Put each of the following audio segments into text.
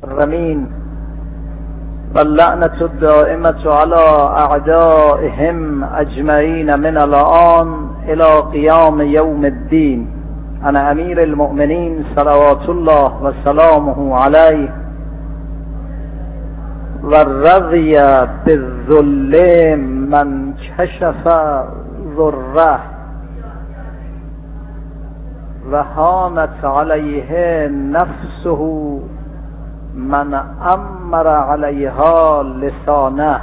الرمين واللعنة الدائمة على أعدائهم أجمعين من الآن إلى قيام يوم الدين. أنا أمير المؤمنين صلوات الله وسلامه عليه والرضي بالذل من كشف ذره وهانت عليه نفسه من امر علیها لسانه.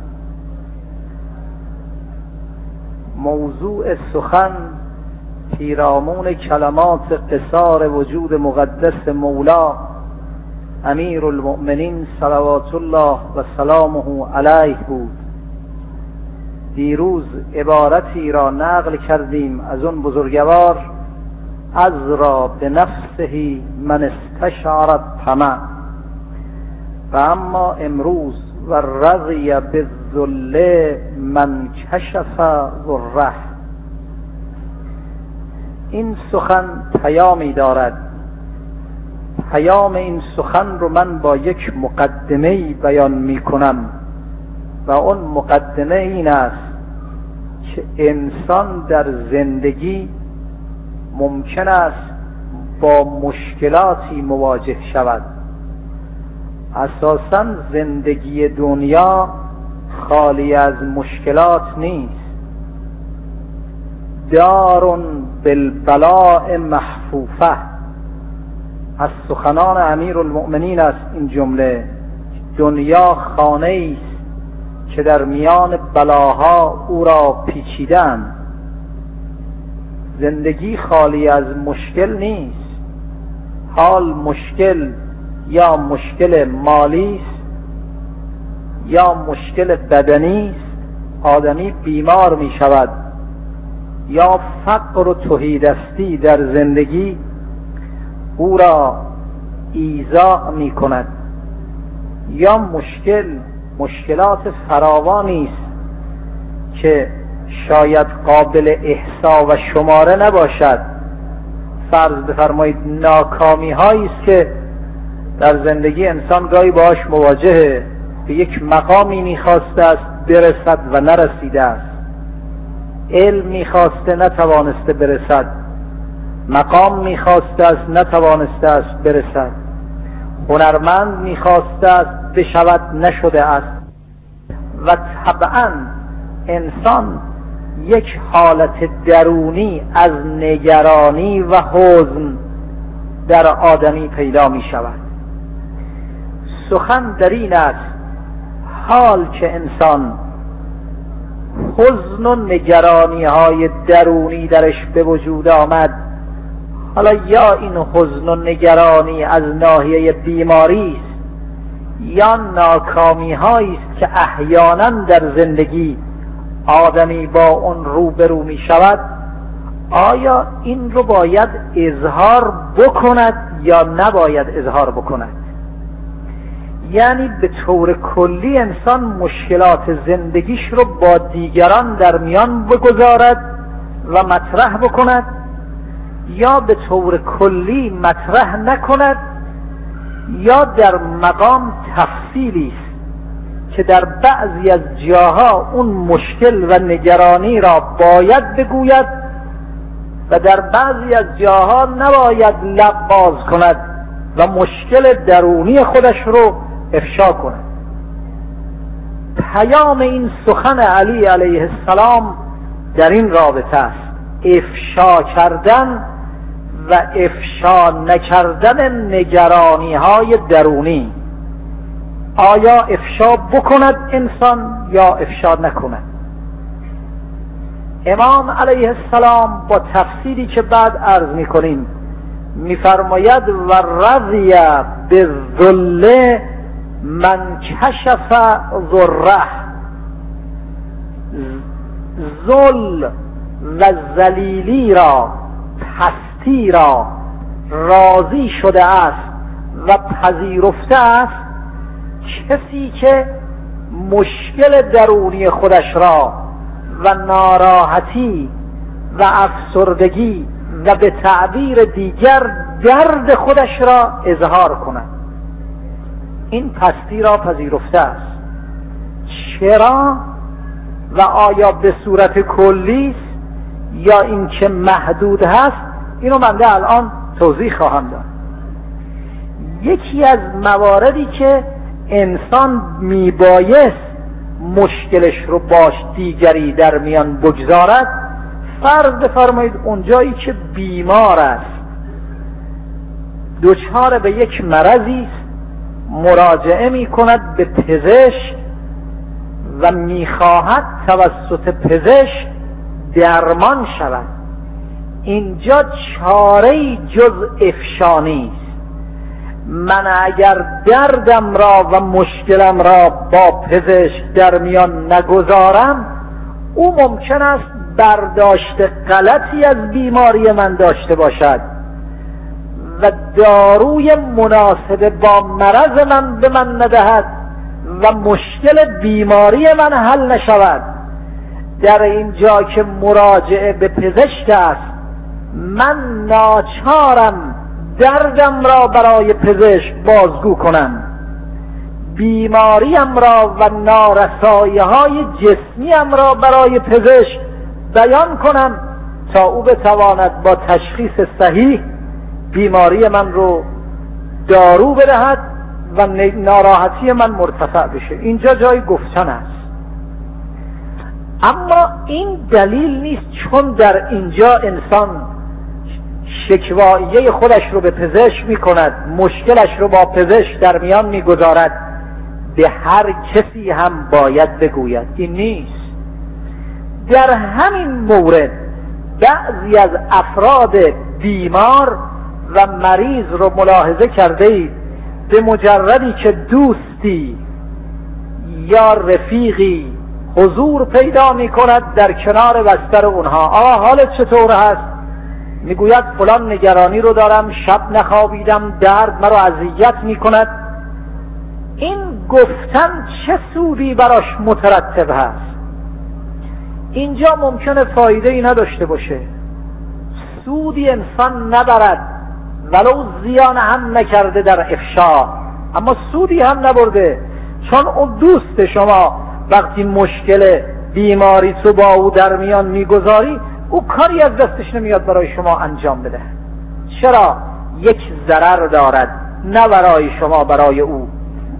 موضوع سخن پیرامون کلمات قصار وجود مقدس مولا امیر المؤمنین صلوات الله و سلامه علیه بود. دیروز عبارتی را نقل کردیم از اون بزرگوار: از را به نفسه من استشعر الطمع. و اما امروز و رضی بالذل من کشف ذره. این سخن پیامی دارد. پیام این سخن رو من با یک مقدمه‌ای بیان می کنم و اون مقدمه این است که انسان در زندگی ممکن است با مشکلاتی مواجه شود. اساساً زندگی دنیا خالی از مشکلات نیست. دار بالبلاء محفوفه. از سخنان امیر المؤمنین است این جمله. دنیا خانه است که در میان بلاها او را پیچیدند. زندگی خالی از مشکل نیست. حال مشکل یا مشکل مالی است یا مشکل بدنی است، آدمی بیمار می شود، یا فقر و تهیدستی در زندگی او را ایذا می کند، یا مشکلات فراوانی است که شاید قابل احصا و شماره نباشد. فرض بفرمایید ناکامی هایی است که در زندگی انسان گاهی باهاش مواجهه. به یک مقامی میخواسته است برسد و نرسیده است. علم میخواسته نتوانسته برسد. مقام میخواسته است نتوانسته است برسد. هنرمند میخواسته است بشود نشده است. و طبعا انسان یک حالت درونی از نگرانی و حزن در آدمی پیدا می شود. سخن در این است حال که انسان حزن و نگرانی های درونی درش به وجود آمد، حالا یا این حزن و نگرانی از ناحیه بیماری است یا ناکامی هایی است که احیانا در زندگی آدمی با اون روبرو می شود، آیا این رو باید اظهار بکند یا نباید اظهار بکند؟ یعنی به طور کلی انسان مشکلات زندگیش رو با دیگران در میان بگذارد و مطرح بکند، یا به طور کلی مطرح نکند، یا در مقام تفصیلی است که در بعضی از جاها اون مشکل و نگرانی را باید بگوید و در بعضی از جاها نباید لب باز کند و مشکل درونی خودش رو افشا کند. پیام این سخن علی علیه السلام در این رابطه است: افشا کردن و افشا نکردن نگرانی های درونی. آیا افشا بکند انسان یا افشا نکند؟ امام علیه السلام با تفسیری که بعد عرض میکنیم میفرماید: و رضی بالذل من کشف ذره. ذل و ذلیلی را، پستی را راضی شده است و پذیرفته است کسی که مشکل درونی خودش را و ناراحتی و افسردگی و به تعبیر دیگر درد خودش را اظهار کند. این پستی را پذیرفته است. چرا و آیا به صورت کلی است یا اینکه محدود هست، اینو بنده الان توضیح خواهم داد. یکی از مواردی که انسان میبایست مشکلش رو باش دیگری در میان بگذارد، فرض بفرمایید اونجایی که بیمار است، دچار به یک مرضی است، مراجعه می کند به پزشک و میخواهد توسط پزشک درمان شود. اینجا چاره‌ای جز افشا نیست. من اگر دردم را و مشکلم را با پزشک در میان نگذارم، او ممکن است برداشت غلطی از بیماری من داشته باشد و داروی مناسب با مرض من به من ندهد و مشکل بیماری من حل نشود. در اینجا که مراجعه به پزشک است، من ناچارم دردم را برای پزشک بازگو کنم، بیماریم را و نارسایی‌های جسمیم را برای پزشک بیان کنم تا او بتواند با تشخیص صحیح بیماری من رو دارو بدهد و ناراحتی من مرتفع بشه. اینجا جای گفتن است. اما این دلیل نیست چون در اینجا انسان شکواییه خودش رو به پزشک می کند، مشکلش رو با پزشک در میان می گذارد، به هر کسی هم باید بگوید. این نیست. در همین مورد بعضی از افراد بیمار و مریض رو ملاحظه کرده اید، به مجردی که دوستی یا رفیقی حضور پیدا می کند در کنار بستر اونها، آقا حالت چطور هست؟ میگوید فلان نگرانی رو دارم، شب نخوابیدم، درد مرا اذیت می کند. این گفتن چه سودی براش مترتب هست؟ اینجا ممکنه فایده ای نداشته باشه، سودی انسان نبرد، ولو زیان هم نکرده در افشا، اما سودی هم نبرده، چون اون دوست شما وقتی مشکل بیماری تو با او در میان میگذاری، او کاری از دستش نمیاد برای شما انجام بده. چرا؟ یک ضرر دارد، نه برای شما، برای او.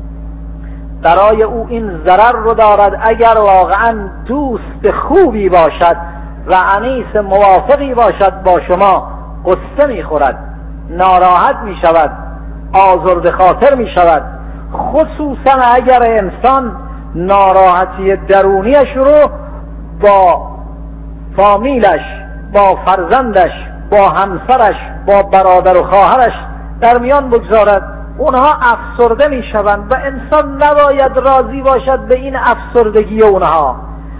برای او این ضرر رو دارد اگر واقعا دوست خوبی باشد و انیس موافقی باشد با شما، قصه میخورد، ناراحت میشود، آزرده خاطر میشود، خصوصا اگر انسان ناراحتی درونیش رو با فامیلش، با فرزندش، با همسرش، با برادر و خواهرش در میان بگذارد، اونها افسرده میشوند و انسان نباید راضی باشد به این افسردگی اونها.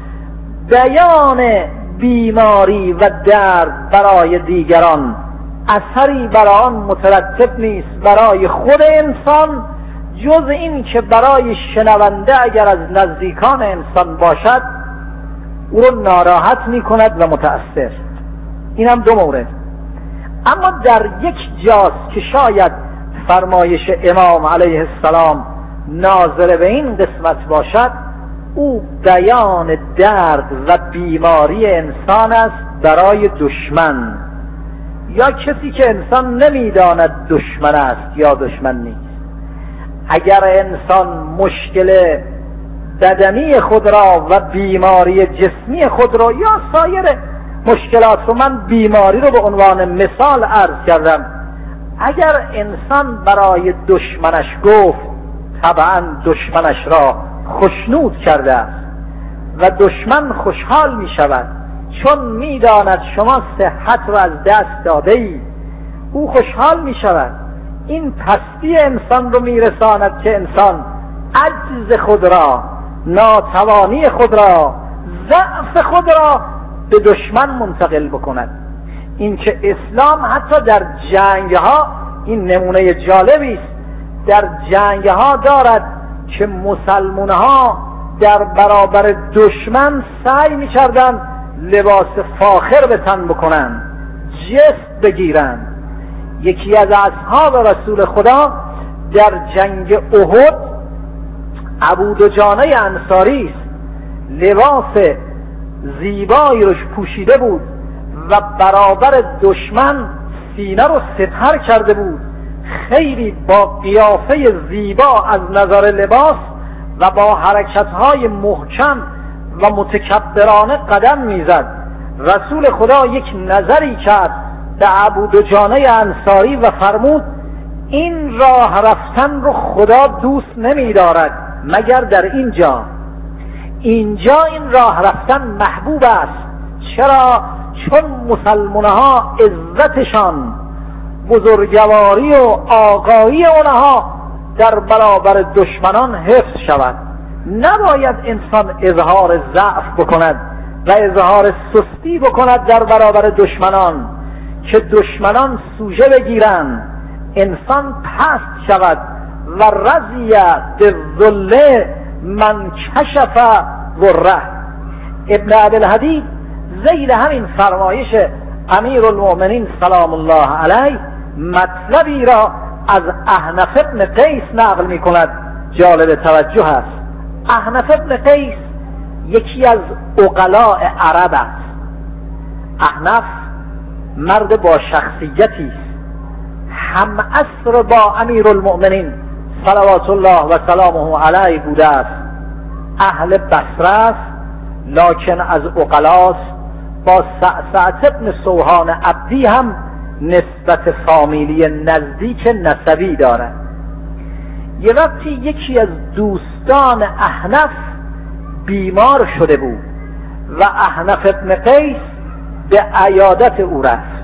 بیان بیماری و درد برای دیگران اثری برای آن مترتب نیست برای خود انسان، جز این که برای شنونده اگر از نزدیکان انسان باشد او رو ناراحت می کند و متأثر. این هم دو مورد. اما در یک جاست که شاید فرمایش امام علیه السلام ناظر به این قسمت باشد، او بیان درد و بیماری انسان است برای دشمن یا کسی که انسان نمیداند دشمن است یا دشمن نیست. اگر انسان مشکل بدنی خود را و بیماری جسمی خود را یا سایر مشکلات رو، من بیماری رو به عنوان مثال عرض کردم، اگر انسان برای دشمنش گفت، طبعا دشمنش را خشنود کرده است و دشمن خوشحال می شود، چون می داند شما صحت را از دست داده ای، او خوشحال می شود. این پستی انسان رو می رساند که انسان عجز خود را، ناتوانی خود را، ضعف خود را به دشمن منتقل بکند. این که اسلام حتی در جنگها، این نمونه جالبی است، در جنگها دارد که مسلمانها در برابر دشمن سعی می‌کردند لباس فاخر به تن بکنند، جست بگیرند. یکی از اصحاب رسول خدا در جنگ احد ابو دجانه انصاری است، لباس زیبایی روش پوشیده بود و برابر دشمن سینه رو سپر کرده بود، خیلی با قیافه زیبا از نظر لباس و با حرکتهای محکم و متکبرانه قدم میزد. رسول خدا یک نظری کرد به ابو دجانه انصاری و فرمود این راه رفتن رو خدا دوست نمی‌دارد مگر در اینجا این راه رفتن محبوب است. چرا؟ چون مسلمانها عزتشان، بزرگواری و آقایی اونها در برابر دشمنان حفظ شود. نباید انسان اظهار ضعف بکند و اظهار سستی بکند در برابر دشمنان که دشمنان سوژه بگیرند، انسان پست شود. و رضی بالذل من کشف ذره. ابن عبدالحدید ذیل همین فرمایش امیرالمؤمنین سلام الله علیه مطلبی را از احنف ابن قیس نقل می کند. جالب توجه است. احنف ابن قیس یکی از عقلاء عرب است. احنف مرد با شخصیتی است، هم عصر با امیرالمؤمنین صلوات الله و سلامه علیه بوده است. اهل بصره است لکن از عقلاست. با سعسعة ابن سوحان عبدی هم نسبت فامیلی نزدیک نسبی دارد. یه وقتی یکی از دوستان احنف بیمار شده بود و احنف ابن قیس به عیادت او رفت.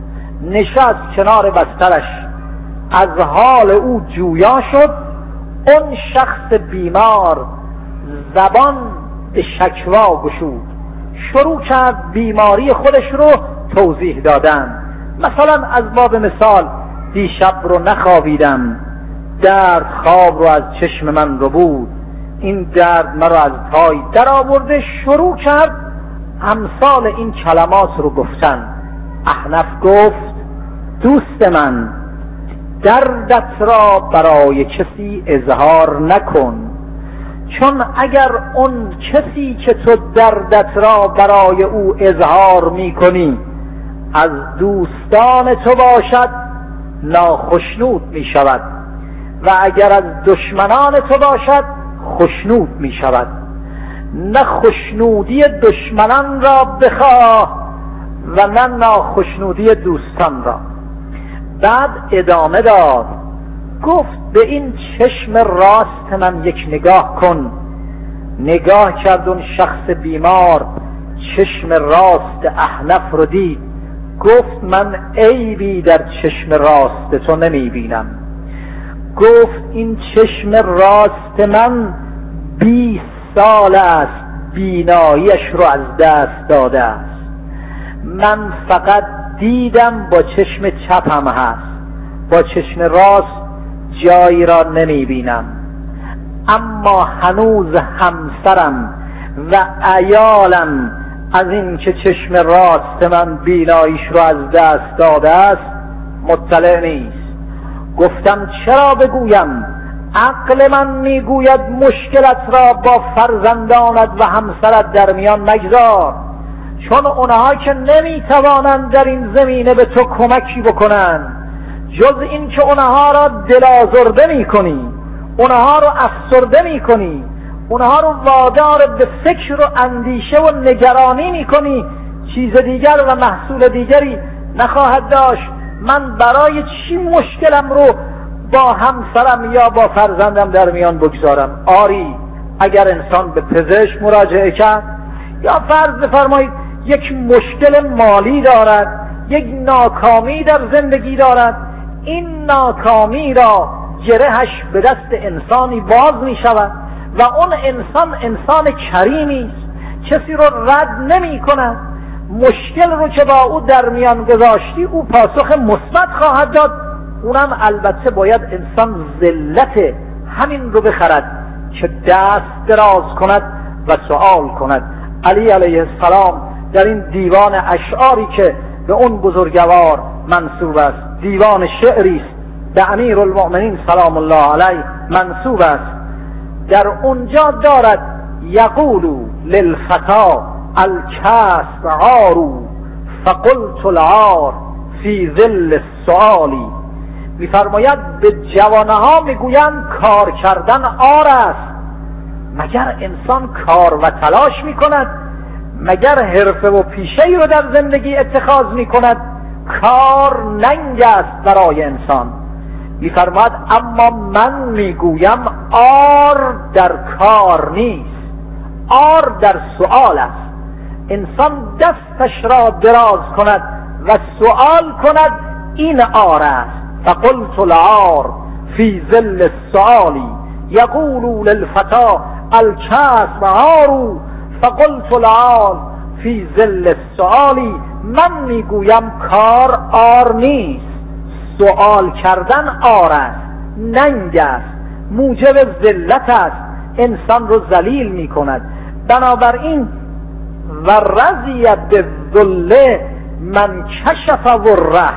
نشست کنار بسترش، از حال او جویا شد. اون شخص بیمار زبان به شکوا گشود، شروع کرد بیماری خودش رو توضیح دادن. مثلا از باب مثال دیشب رو نخوابیدم، درد خواب رو از چشم من رو بود، این درد مرا از پای در آورده. شروع کرد امثال این کلمات رو گفتن. احنف گفت دوست من، دردت را برای کسی اظهار نکن، چون اگر اون کسی که تو دردت را برای او اظهار میکنی از دوستان تو باشد ناخشنود میشود و اگر از دشمنان تو باشد خشنود میشود. نه خشنودی دشمنان را بخواه و نه ناخشنودی دوستان را. بعد ادامه داد، گفت به این چشم راست من یک نگاه کن. نگاه کرد اون شخص بیمار، چشم راست احنف رو دید. گفت من عیبی در چشم راست تو نمی بینم. گفت این چشم راست من 20 سال است بیناییش رو از دست داده است. من فقط دیدم با چشم چپم هست، با چشم راست جایی را نمی بینم. اما هنوز همسرم و عیالم از این که چشم راست من بیناییش رو از دست داده است مطلع نیست. گفتم چرا بگویم؟ عقل من میگوید مشکلت را با فرزندانت و همسرت در میان نگذار، چون اونها که نمیتوانند در این زمینه به تو کمکی بکنن جز این که اونها را دلازرده میکنی، اونها رو افسرده میکنی، اونها رو وادار به فکر و اندیشه و نگرانی میکنی، چیز دیگر و محصول دیگری نخواهد داشت. من برای چی مشکلم رو با همسرم یا با فرزندم در میان بگذارم؟ آری اگر انسان به پزشک مراجعه کرد یا فرض بفرمایید یک مشکل مالی دارد، یک ناکامی در زندگی دارد، این ناکامی را گرهش به دست انسانی باز می شود و اون انسان کریمی است، کسی رو رد نمی کند. مشکل رو که با او در میان گذاشتی او پاسخ مثبت خواهد داد. اونم البته باید انسان ذلت همین رو بخرد که دست دراز کند و سوال کند. علی علیه السلام در این دیوان اشعاری که به اون بزرگوار منسوب است، دیوان شعری است، به امیر المؤمنین سلام الله علیه منسوب است. در اونجا دارد یقول للفتا الکسب عار فقلت العار فی ظل السؤال. میفرماید به جوانها میگویند کار کردن عار است. مگر انسان کار و تلاش میکند؟ مگر حرفه و پیشه‌ای رو در زندگی اتخاذ میکند؟ کار ننگ است برای انسان. میفرماید اما من میگویم عار در کار نیست، عار در سؤال است. انسان دستش را دراز کند و سؤال کند، این عار است. فقلت العار فی ظل السؤال یقول للفتا الکسب عار فقلت العار فی ظل السؤال. من میگویم کار عار نیست، سؤال کردن عار است، ننگ است، موجب ذلت است، انسان رو ذلیل میکند. بنابراین و رضی بالذل من کشف وره،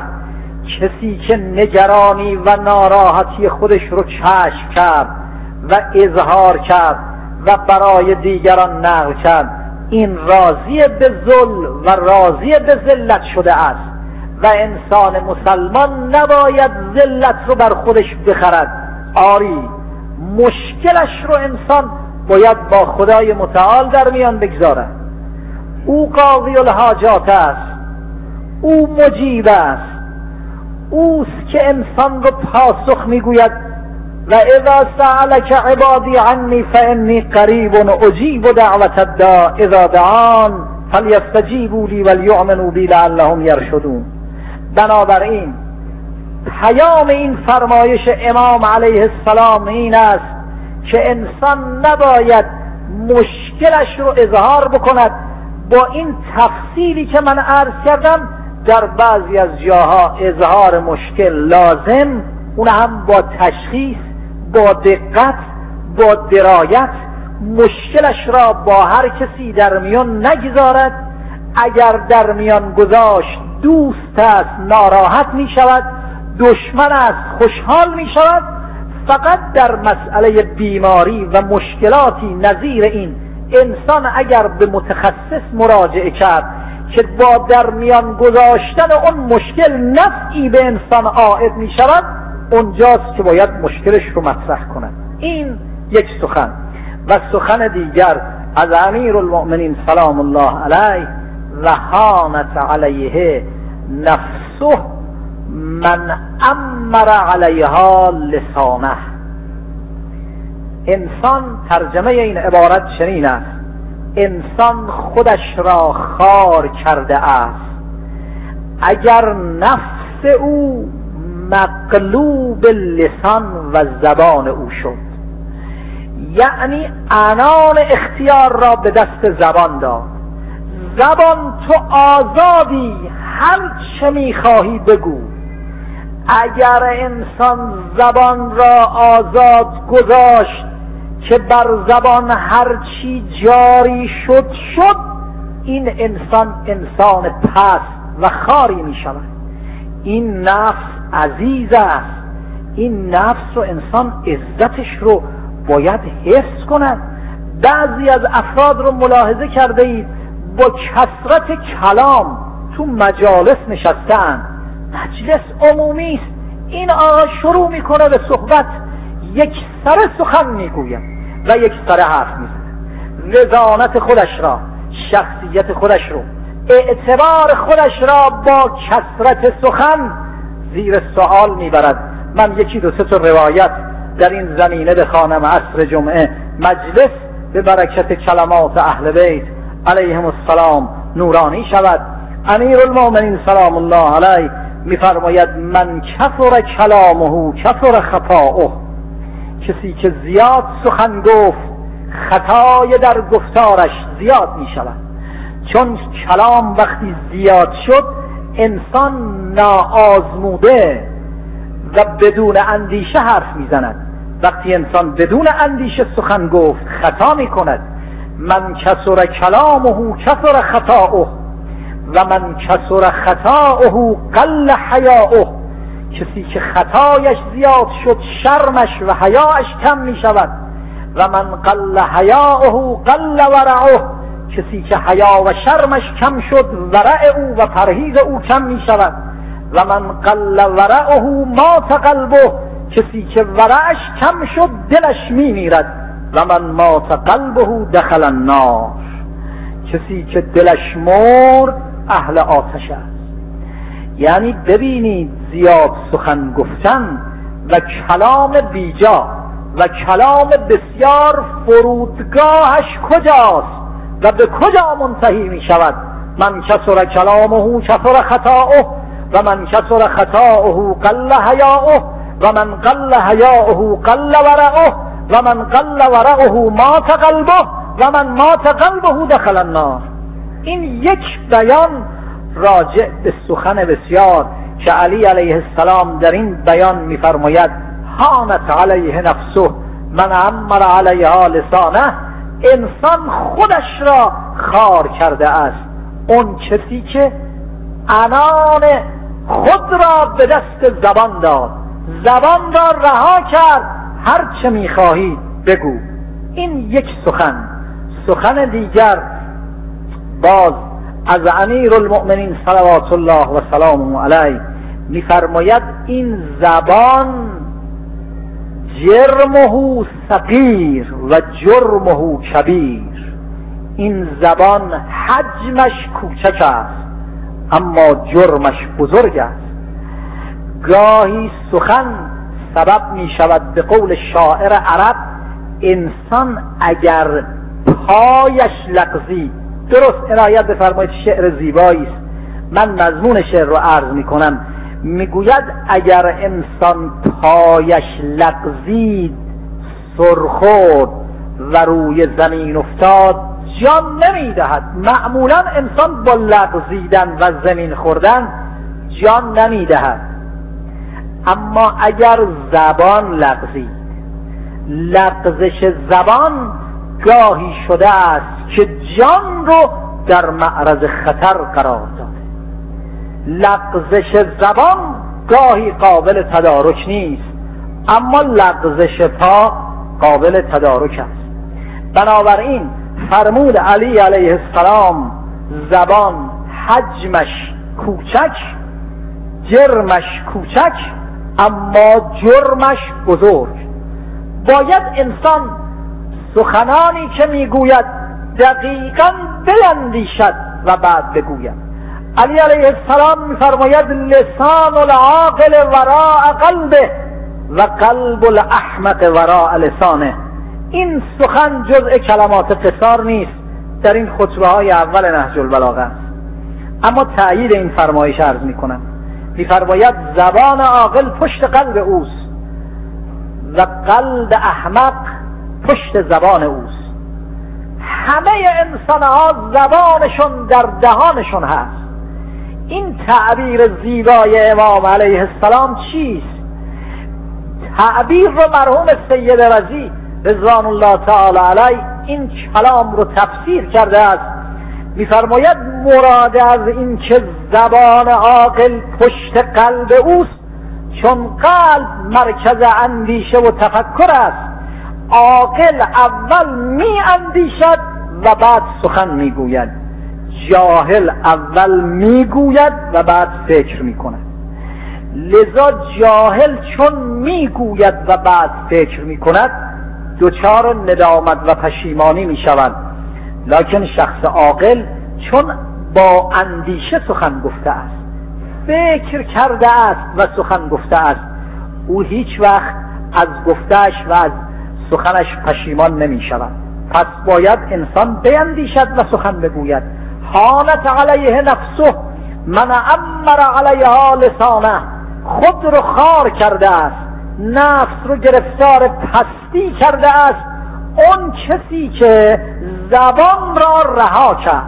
کسی که نگرانی و ناراحتی خودش رو کشف کرد و اظهار کرد و برای دیگران نقل کرد، این راضی به ذل و راضی به ذلت شده است. و انسان مسلمان نباید ذلت رو بر خودش بخرد. آری مشکلش رو انسان باید با خدای متعال در میان بگذارد. او قاضی الحاجات است، او مجیب است، اوست که انسان رو پاسخ میگوید و اذا سألك عبادی عنی فانی قریب اجیب دعوت الداع اذا دعان فلیستجیبوا لی ولیؤمنوا بی لعلهم یرشدون. بنابراین پیام این فرمایش امام علیه السلام این است که انسان نباید مشکلش رو اظهار بکند. با این تفصیلی که من عرض کردم، در بعضی از جاها اظهار مشکل لازم، اون هم با تشخیص، با دقت، با درایت، مشکلش را با هر کسی در میان نگذارد. اگر در میان گذاشت دوست است ناراحت می شود، دشمن است خوشحال می شود. فقط در مسئله بیماری و مشکلاتی نظیر این انسان اگر به متخصص مراجعه کرد که با در میان گذاشتن اون مشکل نفعی به انسان عائد می شود، اونجاست که باید مشکلش رو مطرح کند. این یک سخن. و سخن دیگر از امیر المؤمنین سلام الله علیه: رهانت علیه نفسه من امر علیها لسانه. انسان، ترجمه این عبارت چنین است: انسان خودش را خار کرده است اگر نفس او مغلوب لسان و زبان او شد. یعنی عنان اختیار را به دست زبان داد. زبان تو آزادی، هر چه میخواهی بگو. اگر انسان زبان را آزاد گذاشت که بر زبان هر چی جاری شد، این انسان پست و خاری می شود. این نفس عزیز است. این نفس رو انسان عزتش رو باید حفظ کند. بعضی از افراد رو ملاحظه کرده اید با کثرت کلام تو مجالس نشستن، مجلس عمومی است، این آقا شروع میکنه به صحبت، یک سر سخن میگوید و یک سر حرف میزنه. رضانت خودش را، شخصیت خودش رو، اعتبار خودش را با کثرت سخن زیر سوال میبرد. من یکی دو سه تا روایت در این زمینه بخوانم. عصر جمعه مجلس به برکت کلمات اهل بیت علیهم السلام نورانی شود. امیر المؤمنین سلام الله علیه میفرماید: من کثر کلامه کثر خطاؤه. کسی که زیاد سخن گفت، خطای در گفتارش زیاد می شود. چون کلام وقتی زیاد شد، انسان ناآزموده و بدون اندیشه حرف می زند. وقتی انسان بدون اندیشه سخن گفت، خطا می کند. من کثر کلامه کثر خطاؤه و من کثر خطاؤه قل حیاؤه. کسی که خطایش زیاد شد شرمش و حیاش کم می شود. و من قل حیاؤه قل ورعه، کسی که حیا و شرمش کم شد ورع او و پرهیز او کم می شود. و من قل ورعه مات قلبه، کسی که ورعش کم شد دلش می میرد. و من مات قلبه دخل النار، کسی که دلش مرد اهل آتش است. یعنی ببینید زیاد سخن گفتن و کلام بیجا و کلام بسیار فرودگاهش کجاست و به کجا منتهی می شود. من کثر کلامه کثر خطاؤه و من کثر خطاؤه قل حیاؤه و من قل حیاؤه قل ورعه و من قل ورعه مات قلبه و من مات قلبه دخل النار. این یک بیان راجع به سخن بسیار که علی علیه السلام در این بیان می‌فرماید هانت علیه نفسه من عمر علیها لسانه، انسان خودش را خار کرده است اون کسی که عنان خود را به دست زبان داد، زبان را رها کرد هر چه می‌خواهی بگو. این یک سخن دیگر باز از امیر المؤمنین صلوات الله و سلامه علیه می‌فرماید این زبان جرمه صغیر و جرمه کبیر، این زبان حجمش کوچک است اما جرمش بزرگ است. گاهی سخن سبب می شود به قول شاعر عرب انسان اگر پایش لغزید. درست عنایت بفرمایید، شعر زیبایی است، من مضمون شعر رو عرض می کنم. میگوید اگر انسان پایش لغزید سرخورد و روی زمین افتاد جان نمیدهد. معمولا انسان با لغزیدن و زمین خوردن جان نمیدهد، اما اگر زبان لغزید، لغزش زبان گاهی شده است که جان رو در معرض خطر قرار داده. لغزش زبان گاهی قابل تدارک نیست اما لغزش پا قابل تدارک است. بنابراین فرمود علی علیه السلام زبان حجمش کوچک، جرمش کوچک اما جرمش بزرگ. باید انسان سخنانی که میگوید دقیقاً بیندیشد و بعد بگوید. علی علیه السلام میفرماید لسان العاقل وراء قلبه و قلب الاحمق وراء لسانه. این سخن جزء کلمات قصار نیست، در این خطبه های اول نهج البلاغه است، اما تأیید این فرمایش عرض میکنم. میفرماید زبان عاقل پشت قلب اوست و قلب احمق پشت زبان اوست. همه انسان ها زبانشون در دهانشون هست. این تعبیر زیبای امام علیه السلام چیست؟ تعبیر رو مرحوم سید رضی رضوان الله تعالی علیه این کلام رو تفسیر کرده است. میفرماید مراد از این که زبان عاقل پشت قلب اوست چون قلب مرکز اندیشه و تفکر است. عاقل اول می اندیشد و بعد سخن میگوید، جاهل اول میگوید و بعد فکر میکند. لذا جاهل چون میگوید و بعد فکر میکند دچار ندامت و پشیمانی میشود، لکن شخص عاقل چون با اندیشه سخن گفته است، فکر کرده است و سخن گفته است، او هیچ وقت از گفتهش و از سخنش پشیمان نمی شود. پس باید انسان بیندیشد و سخن بگوید. هانت علیه نفسه من عمر علیها لسانه، خود رو خار کرده است، نفس رو گرفتار پستی کرده است اون کسی که زبان را رها کرد،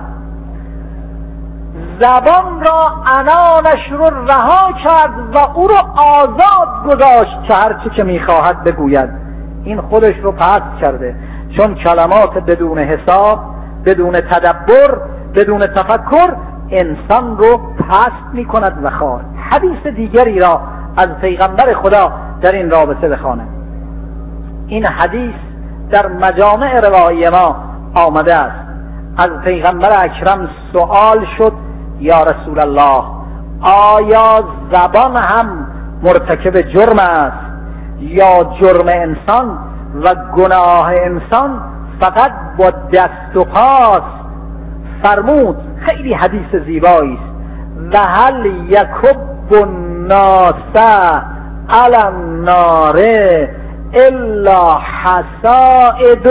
زبان را عنانش رو رها کرد و او رو آزاد گذاشت که هر چی که میخواهد بگوید. این خودش رو پست کرده، چون کلمات بدون حساب، بدون تدبر، بدون تفکر انسان رو پست میکند و خار. حدیث دیگری را از پیغمبر خدا در این رابطه بخوانم. این حدیث در مجامع روایی ما آمده است. از پیغمبر اکرم سوال شد یا رسول الله آیا زبان هم مرتکب جرم است یا جرم انسان و گناه انسان فقط با دست و پاست؟ فرمود خیلی حدیث زیبایی است و هل یکب الناس علی النار الا حصائد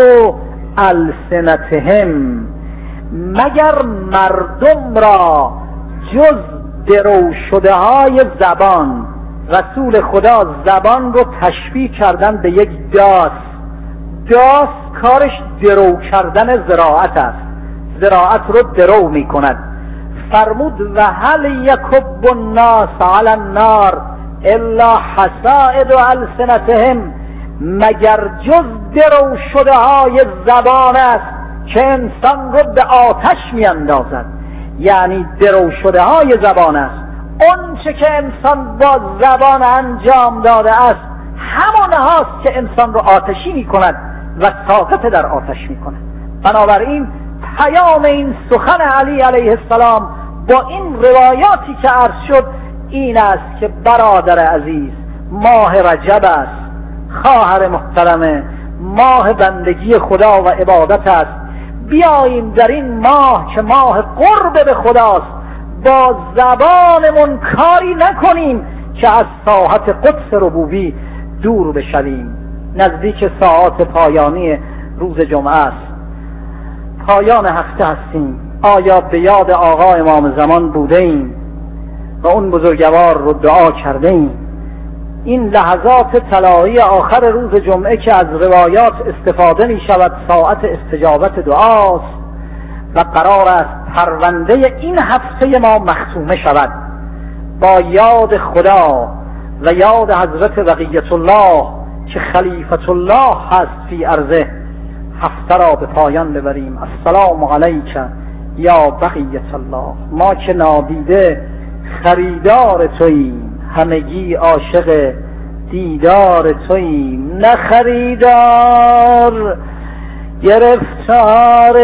السنتهم، مگر مردم را جز درو شده های زبان. رسول خدا زبان رو تشبیه کردن به یک داس. داس کارش درو کردن زراعت است، زراعت رو درو می کند. فرمود و هل یکب الناس علی النار الا حصائد السنتهم، مگر جز درو شده های زبان است که انسان رو به آتش می اندازد. یعنی درو شده های زبان است، اون چه که انسان با زبان انجام داده است همان هاست که انسان رو آتشی می کند و ساقط در آتش می کند. بنابراین پیام این سخن علی علیه السلام با این روایاتی که عرض شد این است که برادر عزیز، ماه رجب است، خواهر محترمه، ماه بندگی خدا و عبادت است. بیاییم در این ماه که ماه قرب به خداست با زبانمون کاری نکنیم که از ساحت قدس ربوبی دور بشویم. نزدیک ساعات پایانی روز جمعه است، پایان هفته هستیم. آیا به یاد آقا امام زمان بوده ایم و اون بزرگوار رو دعا کرده ایم؟ این لحظات طلایی آخر روز جمعه که از روایات استفاده می شود ساعت استجابت دعاست و قرار است پرونده این هفته ما مختومه شود با یاد خدا و یاد حضرت بقیت الله که خلیفت الله هست فی ارضه. هفته را به پایان ببریم. السلام علیک یا بقیت الله. ما که نادیده خریدار توییم، همگی عاشق دیدار توییم، نه خریدار گرفتار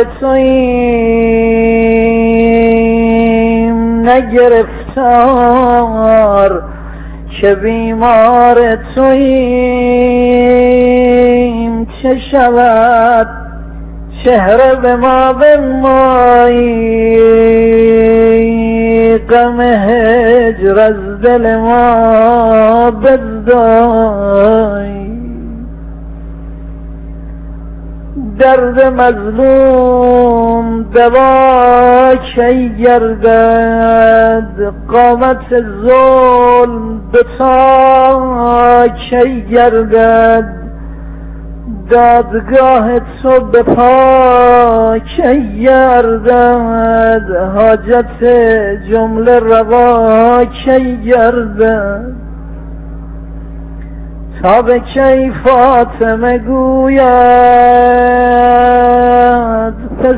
توییم، نه گرفتار که بیمار توییم. چه شود چهره به ما بنمایی، غم هجر از دل ما بزدایی. درد مظلوم دوا کی گردد، قامت ظلم به تا کی گردد. دادگاه تو به پا کی گردد، حاجت جمله روا کی گردد. تا به کی فاطمه گوید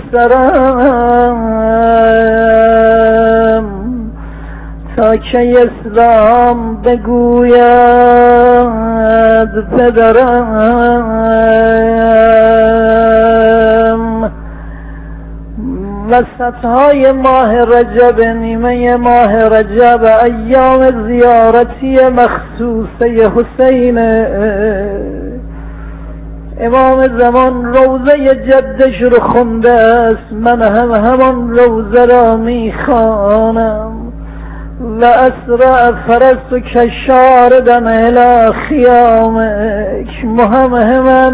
پسرم، تا کی اسلام بگوید پدرم. وسطهای ماه رجب، نیمه ماه رجب، ایام زیارتی مخصوصه حسین امام زمان روزه جدش رو خونده است. من هم همان روزه را میخوانم. و اسرع فرست کشاردن الی خیامک مهمهما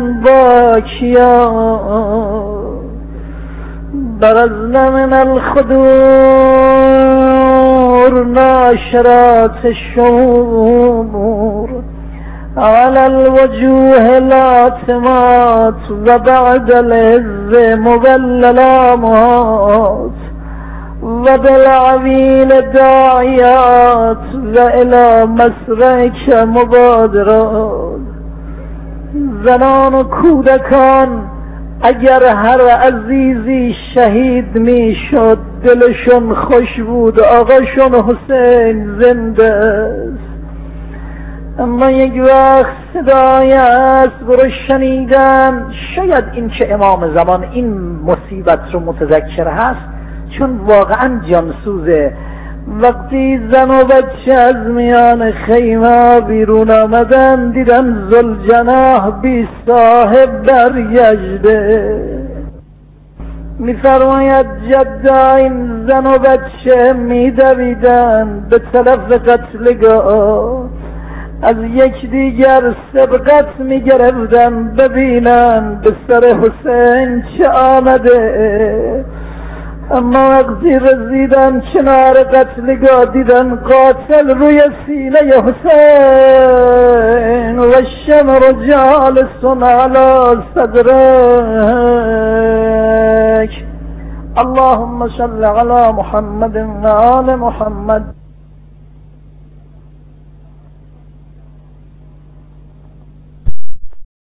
باکیا، برزن من الخدور ناشرات الشمور، على الوجوه لاتمات و بعد العز مبللامات، و بالعویل داعیات و الى مسرک مبادرات. زنان و کودکان اگر هر عزیزی شهید می شد دلشون خوش بود، آقاشون حسین زنده است. اما یک وقت صدای اسب رو شنیدن. شاید این که امام زمان این مصیبت رو متذکر هست چون واقعا جانسوزه. وقتی زن و بچه از میان خیمه بیرون آمدن دیدن ذوالجناح بی صاحب برگشته. میفرماید جدا این زن و بچه میدویدن به طرف قتلگاه، از یک دیگر سبقت میگرفتن ببینن به سر حسین چه آمده. اما وقتی رسیدن کنار قتلگاه دیدن قاتل روی سینه حسین و الشمر جالس علی صدرک. اللهم صل علی محمد و آل محمد.